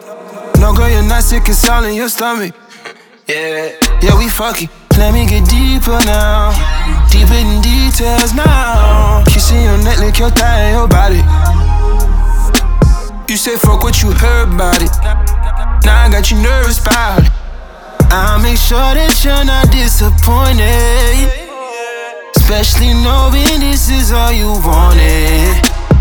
No, girl, you're not sick, it's all in your stomach. Yeah, we fucking. Let me get deeper now. Deeper in details now. Kissing your neck, lick your thigh and your body. You say fuck what you heard about it. Now I got you nervous about it. I'll make sure that you're not disappointed, especially knowing this is all you wanted.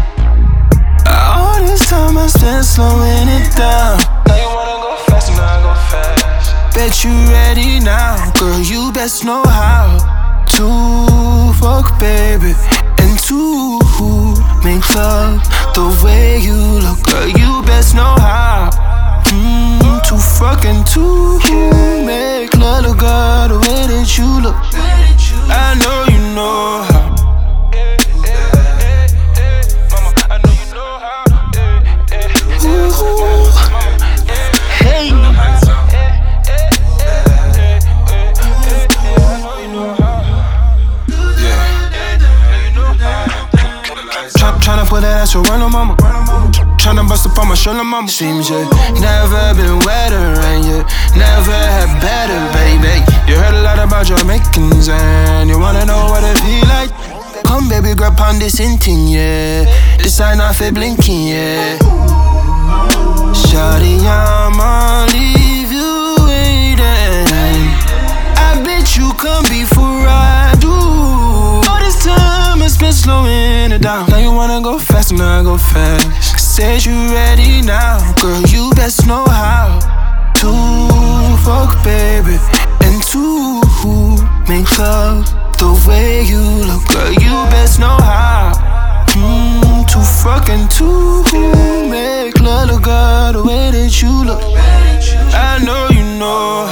All this time I spent slowing it down. Now you wanna go fast, now I go fast. Bet you ready now, girl, you best know how to fuck, baby, and to make love the way you look. Girl, you best know how to fucking to make love the girl the way that you look. I know you know how. Tryna put that ass around her mama. Tryna bust up on my shoulder, mama. Seems you never been wetter and you never had better, baby. You heard a lot about Jamaicans and you wanna know what it feel like. Come, baby, girl, pound this in thing, yeah. This I not for blinking, yeah. Shawty, I'ma leave you waiting. I bet you come before I do. All this time I spent slowing it down. Now you wanna go fast, now I go fast. Said you ready now, girl, you best know how to fuck, baby, and to make love the way you look. Girl, you best know how to fuck and to make love the girl the way that you look. I know you know